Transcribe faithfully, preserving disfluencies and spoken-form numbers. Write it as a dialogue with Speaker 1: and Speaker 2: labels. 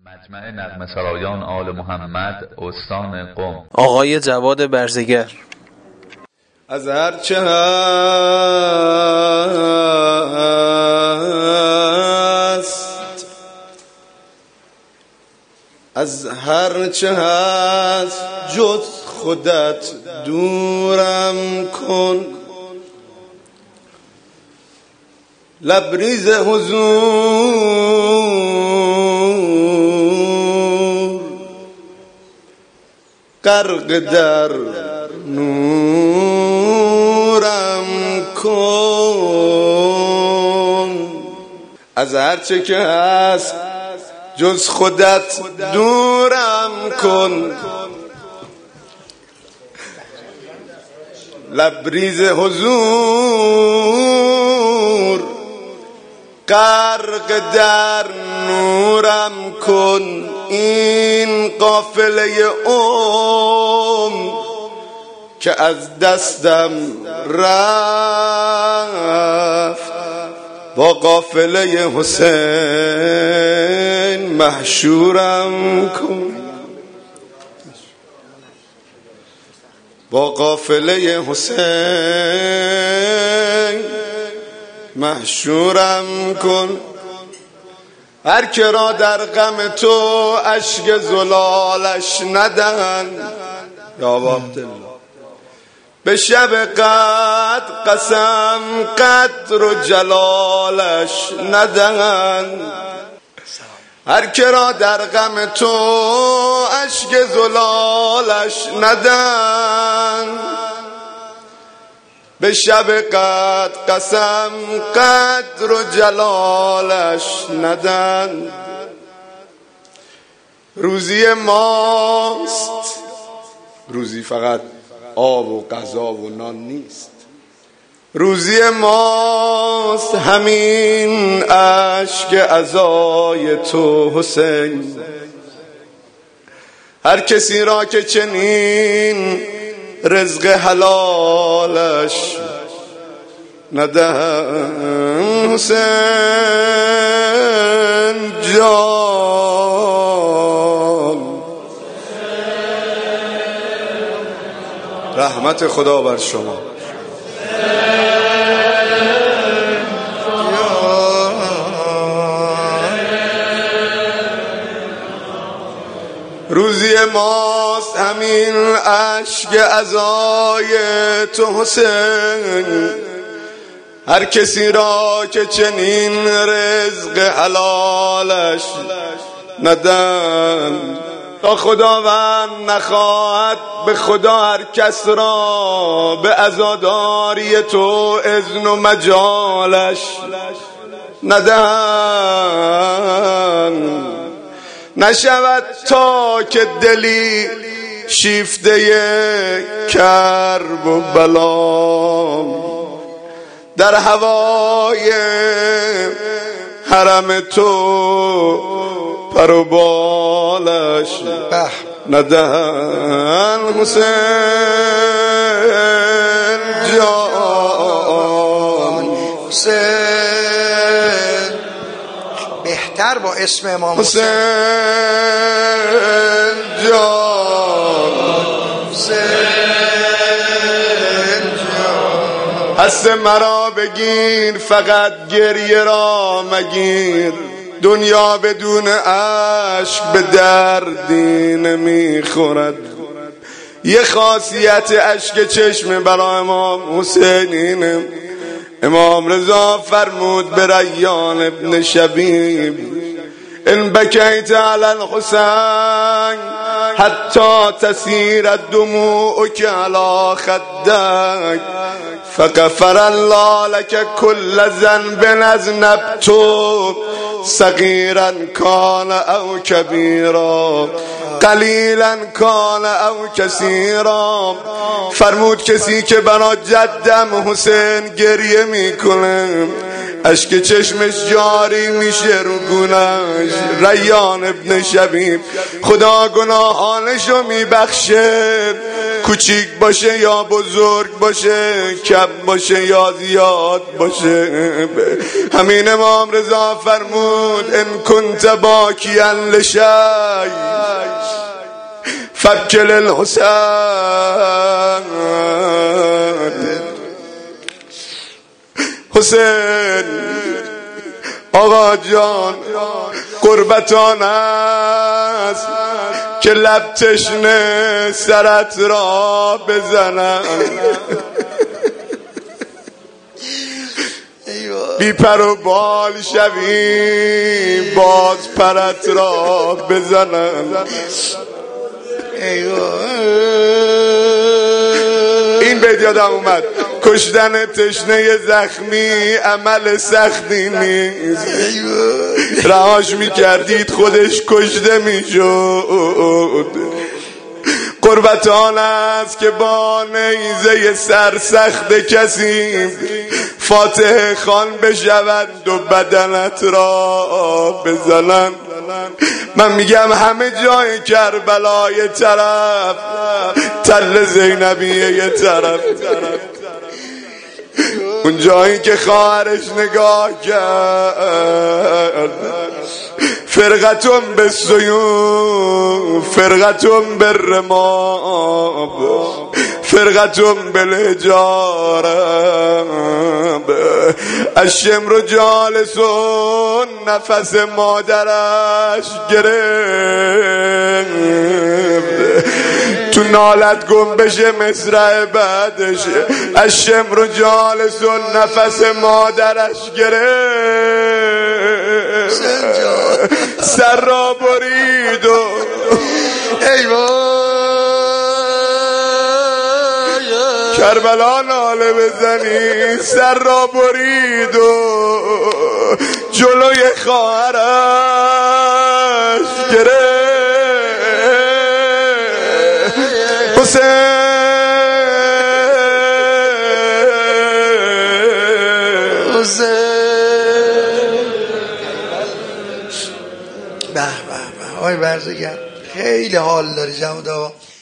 Speaker 1: مجمع نغمه سرایان آل محمد استان قم
Speaker 2: آقای جواد برزگر.
Speaker 3: از هر چه هست از هر چه هست جز خودت دورم کن، لبریز حضور غرق در نورم کن. از هر چه که هست جز خودت دورم کن، لبریز حضور غرق در نورم کن. این قافله عمر که از دستم رفت، با قافله حسین محشورم کن، با قافله حسین محشورم کن. هر که را در غم تو اشک زلالش ندهند، یا عبدالله به شب قدر قسم قدر و جلالش ندهند. هر که را در غم تو اشک زلالش ندهند، به شب قدر قسم قدر و جلالش ندهند. روزی ماست، روزی فقط آب و غذا و نان نیست، روزی ماست همین اشک عزای تو حسین. هر کسی را که چنین رزق حلالش ندهند، حسین جان رحمت خدا بر شما. روزی ماست همین اشک عزای تو حسین. هر کسی را که چنین رزق حلالش ندهند، تا خداوند نخواهد به خدا هر کس را به عزاداری تو اذن و مجالش ندهند. نشود تا که دلی شیفته کرب و بلام در هوای حرم تو پر و بالش ندهند. حسین جان
Speaker 4: حسین بهتر با اسم امام
Speaker 3: حسین جان حسین جان. هست مرا بگیر فقط گریه را مگیر، دنیا بدون عشق به دردی نمیخورد. یه خاصیت اشک چشم برای امام حسین اینه. امام رضا فرمود به ریان ابن شبیب: ان بکیت علی الحسین حتی تسیر دموعک علی خدک فغفر الله لك كل ذنب اذنبت صغیرا کان او کبیرا قلیلا کان او کثیرا. فرمود کسی که برای جدم حسین گریه میکنه اشک چشمش جاری میشه رو گونه‌اش. ریان ابن شبیب: خدا گناهانشو میبخشه، کوچیک باشه یا بزرگ باشه، کم باشه یا زیاد باشه. همین امام رضا فرمود ان کنت باکیا لشی فبکل الحسین. حسین آقا جان قربتان است که لب تشنه سرت را بزنم، بی پر و بال شوی باز پرت را بزنم. این بیت یادم اومد، کشتن تشنه زخمی عمل سختی نیست، رهاش میکردید خودش کشته میشد. قربتان است که با نیزه سرسخت کسی فاتح خان بشوند و بدنت را بزنند. من میگم همه جای کربلا یه طرف، تل زینبیه یه طرف، اون جایی که خواهرش نگاه کرد فرقتون به سیوف، فرقتون به رماب، فرقتون به الحجاره، الشمر جالسون نفس مادرش گرفت، تو نالت گم بشه مصرع بعدش، الشمر جالسون نفس مادرش گرفت، سر را برید و کربلا ناله بزنی، سر را برید و جلوی خواهرش گرفت. حسین
Speaker 4: به به به آقای برزگر خیلی حال داری جمعه.